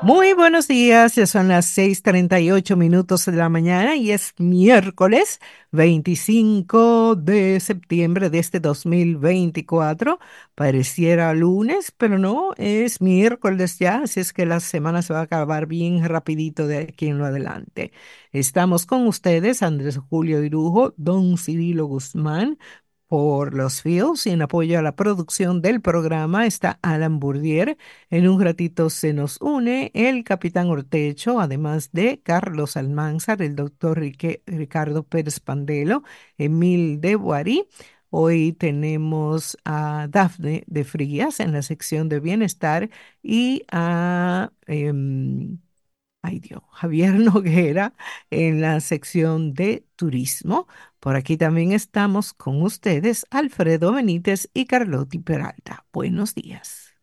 Muy buenos días, ya son las 6:38 de la mañana y es miércoles 25 de septiembre de este 2024. Pareciera lunes, pero no, es miércoles ya, así es que la semana se va a acabar bien rapidito de aquí en lo adelante. Estamos con ustedes, Andrés Julio Irujo, Don Cirilo Guzmán. Por los Fields y en apoyo a la producción del programa está Alan Burdier. En un ratito se nos une el capitán Ortecho, además de Carlos Almanzar, el doctor Ricardo Pérez Pandelo, Emil de Boarí. Hoy tenemos a Dafne de Frías en la sección de bienestar y a ay Dios, Javier Noguera en la sección de turismo. Por aquí también estamos con ustedes, Alfredo Benítez y Carlotti Peralta. Buenos días.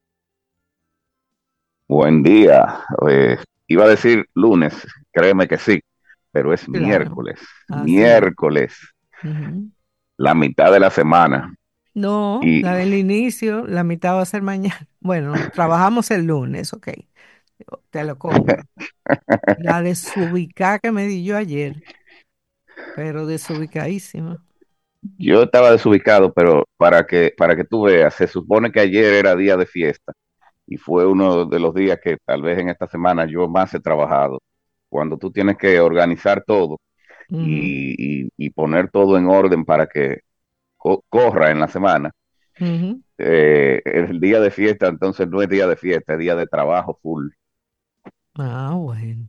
Buen día. Iba a decir lunes, créeme que sí, pero es Claro, miércoles. así es. Miércoles, Ujú. la mitad de la semana. No, Y la del inicio, la mitad va a ser mañana. Bueno, trabajamos el lunes, ok, te lo compro. La desubicada que me di yo ayer, pero desubicadísima. yo estaba desubicado, pero para que tú veas, se supone que ayer era día de fiesta y fue uno de los días que tal vez en esta semana yo más he trabajado. Cuando tú tienes que organizar todo Ujú, y poner todo en orden para que corra en la semana. ujú. El día de fiesta, entonces no es día de fiesta, es día de trabajo full. Ah, bueno.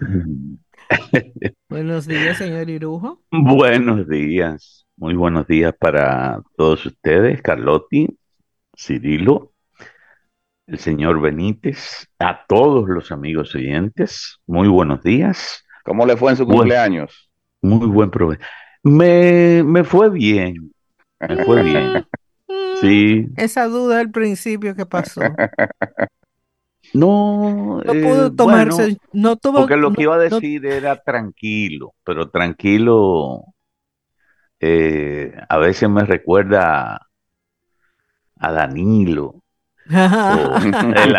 Buenos días, señor Irujo. Buenos días, muy buenos días para todos ustedes, Carlotti, Cirilo, el señor Benítez, a todos los amigos oyentes, muy buenos días, ¿Cómo le fue en su buen, cumpleaños? muy buen provecho. Me fue bien, me fue bien, sí, Esa duda al principio que pasó. no, No pudo bueno, tomarse, no tuvo, porque lo no, que iba a no. decir era tranquilo, pero tranquilo a veces me recuerda a Danilo. O el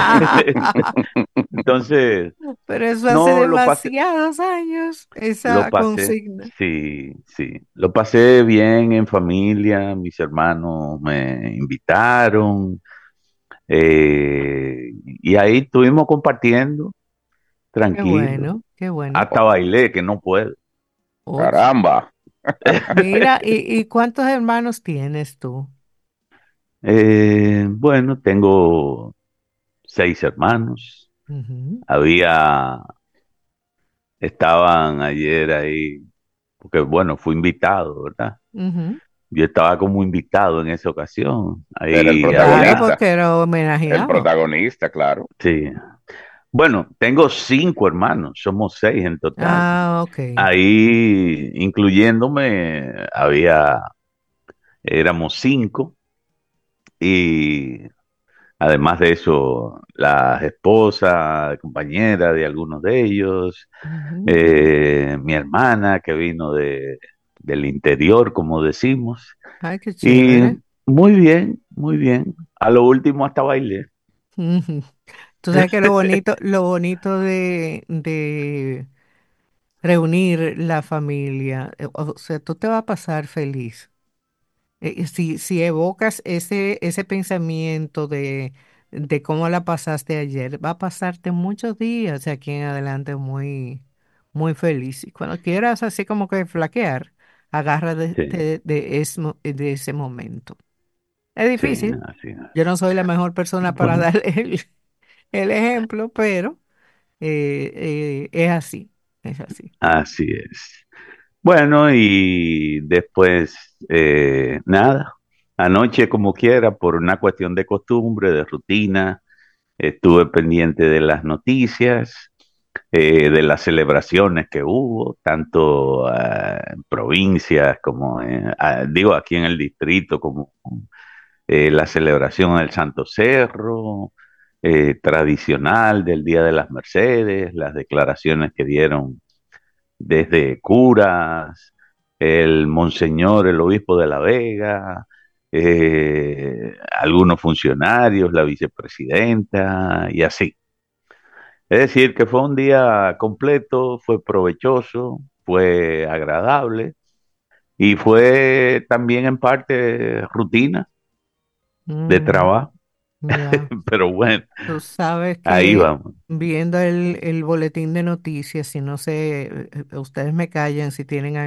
Entonces, Pero eso hace no, demasiados años, lo esa pasé, consigna. sí, sí, lo pasé bien en familia, mis hermanos me invitaron, y ahí estuvimos compartiendo, tranquilo, Qué bueno. hasta bailé, que no puedo. Oye, Caramba. mira, ¿y cuántos hermanos tienes tú? Bueno, tengo 6 hermanos, Ujú, había, estaban ayer ahí, porque bueno, fui invitado, ¿verdad? ujú. Yo estaba como invitado en esa ocasión. Era el Ahí Claro, había, protagonista. porque era El homenajeado. protagonista, claro. sí. Bueno, tengo 5 hermanos, somos 6 en total. Ah, ok. Ahí, incluyéndome, éramos 5 y además de eso, las esposas, compañeras de algunos de ellos, Ujú. mi hermana que vino del interior, como decimos. Ay, qué Y chévere. muy bien, muy bien. A lo último hasta bailé. Ujú. Tú sabes que lo bonito de reunir la familia, o sea, tú te vas a pasar feliz. Si evocas ese pensamiento de cómo la pasaste ayer, va a pasarte muchos días de aquí en adelante muy, muy feliz. Y cuando quieras así como que flaquear, agarra Sí, de ese momento. Es sí, difícil. así es. Yo no soy la mejor persona para Bueno, dar el ejemplo, pero es así, es así. así es. Bueno, y después, nada, anoche como quiera, por una cuestión de costumbre, de rutina, estuve pendiente de las noticias, de las celebraciones que hubo, tanto en provincias como, digo, aquí en el distrito, como la celebración del Santo Cerro, tradicional del Día de las Mercedes, las declaraciones que dieron desde curas, el monseñor, el obispo de La Vega, algunos funcionarios, la vicepresidenta y así. Es decir, que fue un día completo, fue provechoso, fue agradable y fue también en parte rutina de Ujú, trabajo. ya. Pero bueno, Tú sabes ahí que vamos. viendo el boletín de noticias, si no sé, ustedes me callan si tienen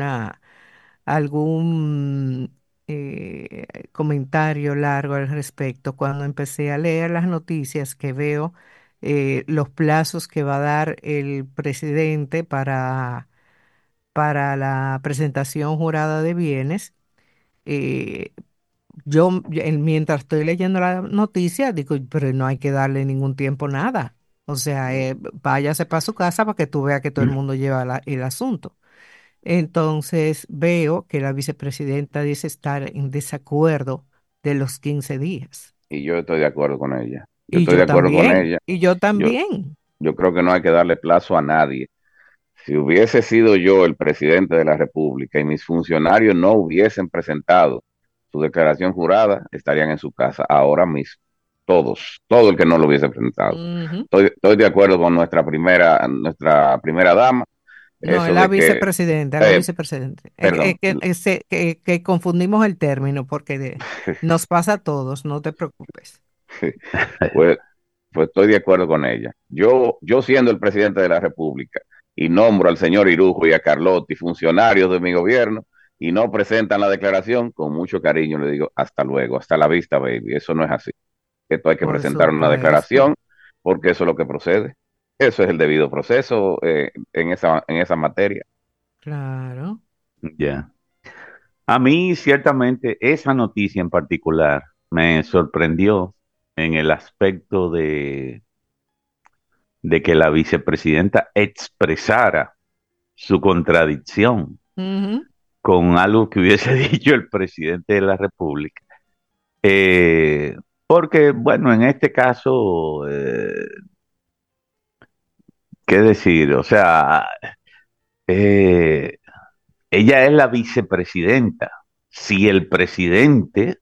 algún comentario largo al respecto. Cuando empecé a leer las noticias que veo los plazos que va a dar el presidente para la presentación jurada de bienes, eh, mientras estoy leyendo la noticia, digo, pero no hay que darle ningún tiempo, nada. O sea, váyase para su casa para que tú veas que todo el mundo lleva el asunto. Entonces veo que la vicepresidenta dice estar en desacuerdo de los 15 días. Y yo estoy de acuerdo con ella. Yo Y estoy de yo acuerdo con también, ella. y yo Yo, también. yo creo que no hay que darle plazo a nadie. Si hubiese sido yo el presidente de la República y mis funcionarios no hubiesen presentado su declaración jurada, estarían en su casa ahora mismo. Todos, todo el que no lo hubiese presentado. Ujú. Estoy de acuerdo con nuestra primera dama, No, es eso la de que, vicepresidenta, la eh, vicepresidenta. perdón, Que confundimos el término porque nos pasa a todos, no te preocupes. pues, pues estoy de acuerdo con ella. Yo siendo el presidente de la República y nombro al señor Irujo y a Carlotti, funcionarios de mi gobierno, y no presentan la declaración, con mucho cariño le digo, hasta luego, hasta la vista, baby. Eso no es así. Esto hay que Por presentar una supuesto, declaración porque eso es lo que procede. Eso es el debido proceso en esa materia. claro. Ya. A mí, ciertamente, esa noticia en particular me sorprendió en el aspecto de que la vicepresidenta expresara su contradicción Ujú. con algo que hubiese dicho el presidente de la República. Porque, bueno, en este caso, ¿qué decir? O sea, eh, ella es la vicepresidenta. Si el presidente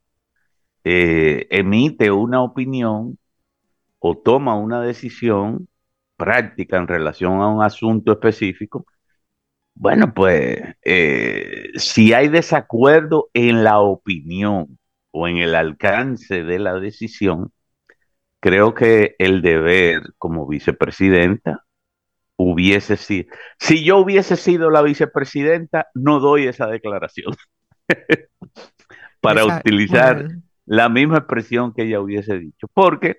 emite una opinión o toma una decisión práctica en relación a un asunto específico, bueno, pues si hay desacuerdo en la opinión o en el alcance de la decisión, creo que el deber como vicepresidenta hubiese sido, si yo hubiese sido la vicepresidenta, no doy esa declaración para utilizar Bueno, la misma expresión que ella hubiese dicho, porque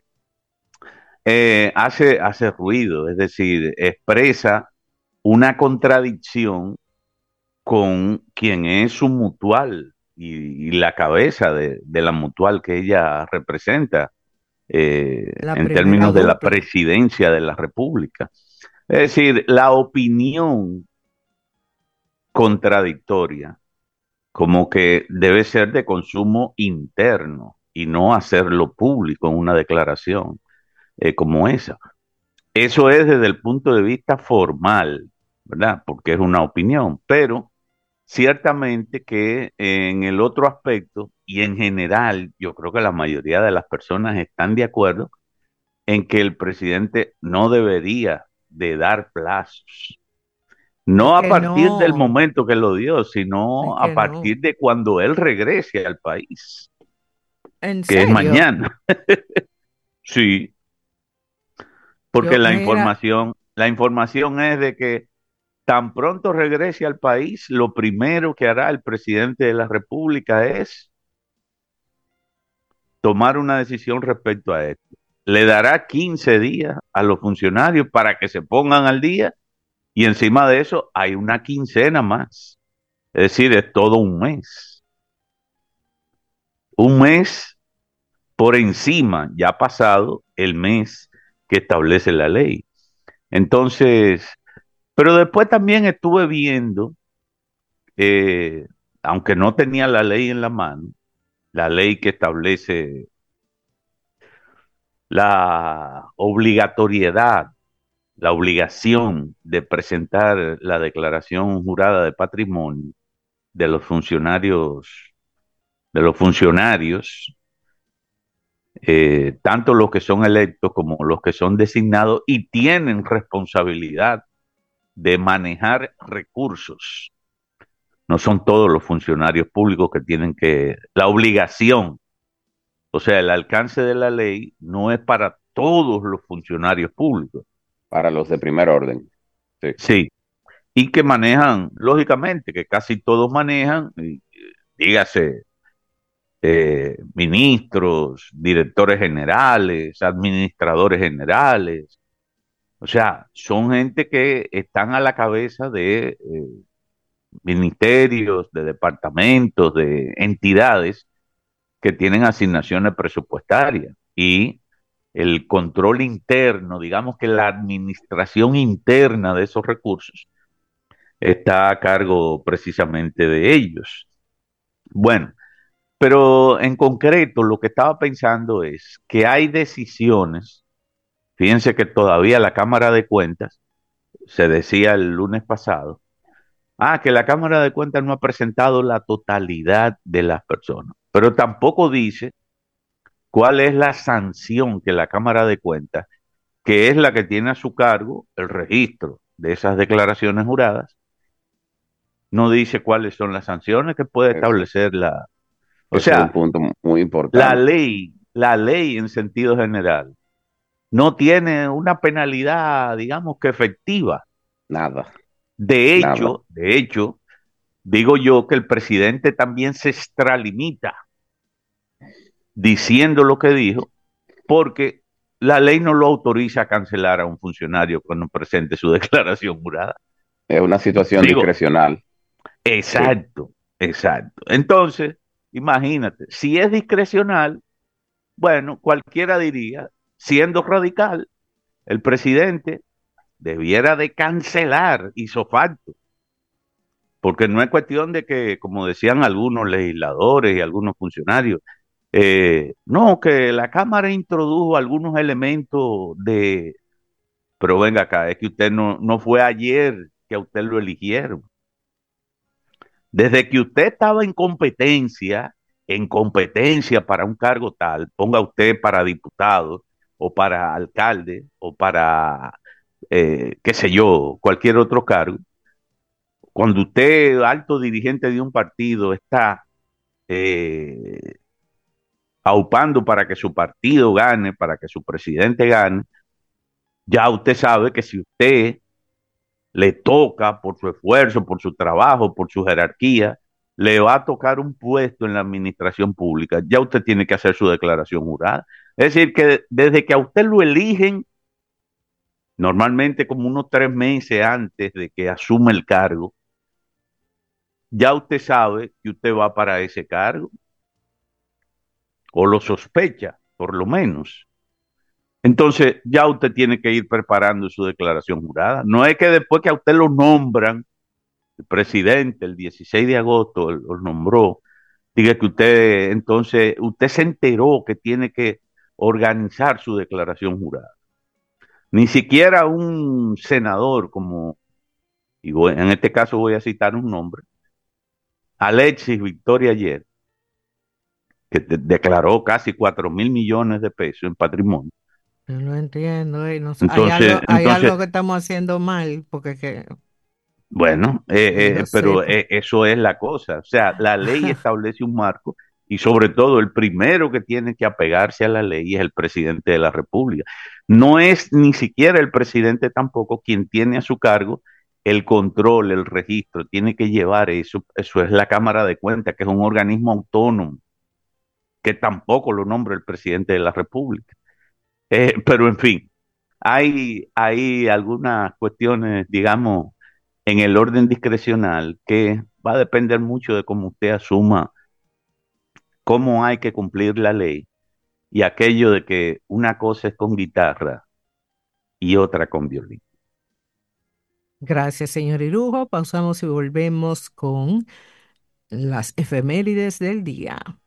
hace ruido, es decir, expresa una contradicción con quien es su mutual y la cabeza de la mutual que ella representa la en primera términos de la dupla. presidencia de la República. Es decir, la opinión contradictoria como que debe ser de consumo interno y no hacerlo público en una declaración como esa. Eso es desde el punto de vista formal, ¿verdad? Porque es una opinión, pero ciertamente que en el otro aspecto y en general, yo creo que la mayoría de las personas están de acuerdo en que el presidente no debería de dar plazos. Es No a que partir del no, momento que lo dio, es sino a que partir no. de cuando él regrese al país, ¿En que es serio? mañana. Sí, porque Yo, mira, la información es de que tan pronto regrese al país, lo primero que hará el presidente de la República es tomar una decisión respecto a esto. Le dará 15 días a los funcionarios para que se pongan al día y encima de eso hay una quincena más. Es decir, es todo un mes. Un mes por encima, ya ha pasado el mes que establece la ley. Entonces, pero después también estuve viendo, eh, aunque no tenía la ley en la mano, la ley que establece la obligatoriedad, la obligación de presentar la declaración jurada de patrimonio de los funcionarios, de los funcionarios tanto los que son electos como los que son designados y tienen responsabilidad de manejar recursos. No son todos los funcionarios públicos que tienen la obligación, o sea, el alcance de la ley no es para todos los funcionarios públicos. para los de primer orden. Sí, Sí, y que manejan, lógicamente, que casi todos manejan, dígase, ministros, directores generales, administradores generales. O sea, son gente que están a la cabeza de ministerios, de departamentos, de entidades que tienen asignaciones presupuestarias y el control interno, digamos que la administración interna de esos recursos está a cargo precisamente de ellos. Bueno, pero en concreto lo que estaba pensando es que hay decisiones, fíjense que todavía la Cámara de Cuentas, se decía el lunes pasado, que la Cámara de Cuentas no ha presentado la totalidad de las personas, pero tampoco dice cuál es la sanción que la Cámara de Cuentas, que es la que tiene a su cargo el registro de esas declaraciones juradas, no dice cuáles son las sanciones que puede eso, establecer la... O ese es un sea, punto muy importante. la ley en sentido general no tiene una penalidad, digamos que efectiva. Nada, nada. De hecho, digo yo que el presidente también se extralimita diciendo lo que dijo, porque la ley no lo autoriza a cancelar a un funcionario cuando presente su declaración jurada. Es una situación Digo, discrecional. Sí, exacto, exacto. Entonces, imagínate, si es discrecional, bueno, cualquiera diría, siendo radical, el presidente debiera de cancelar hizo facto, porque no es cuestión de que, como decían algunos legisladores y algunos funcionarios, no, que la Cámara introdujo algunos elementos de, pero venga acá, es que usted no fue ayer que a usted lo eligieron. Desde que usted estaba en competencia para un cargo tal, ponga usted para diputado o para alcalde o para, qué sé yo, cualquier otro cargo, cuando usted, alto dirigente de un partido, está eh, aupando para que su partido gane, para que su presidente gane, ya usted sabe que si usted le toca por su esfuerzo, por su trabajo, por su jerarquía, le va a tocar un puesto en la administración pública, ya usted tiene que hacer su declaración jurada. Es decir, que desde que a usted lo eligen, normalmente como unos 3 meses antes de que asume el cargo, ya usted sabe que usted va para ese cargo, o lo sospecha, por lo menos. Entonces, ya usted tiene que ir preparando su declaración jurada. No es que después que a usted lo nombran, el presidente el 16 de agosto lo nombró, diga que usted, entonces, usted se enteró que tiene que organizar su declaración jurada. Ni siquiera un senador como, en este caso voy a citar un nombre, Alexis Victoria Ayer, que declaró casi 4.000 millones de pesos en patrimonio. Yo no entiendo, no sé, Entonces, hay algo entonces, que estamos haciendo mal, porque bueno, que yo pero sepa. eso es la cosa. O sea, la ley establece un marco y sobre todo el primero que tiene que apegarse a la ley es el presidente de la República. No es ni siquiera el presidente tampoco quien tiene a su cargo el control, el registro, tiene que llevar eso. Eso es la Cámara de Cuentas, que es un organismo autónomo, que tampoco lo nombra el presidente de la República. Pero en fin, hay algunas cuestiones, digamos, en el orden discrecional que va a depender mucho de cómo usted asuma cómo hay que cumplir la ley y aquello de que una cosa es con guitarra y otra con violín. Gracias, señor Irujo. Pausamos y volvemos con las efemérides del día.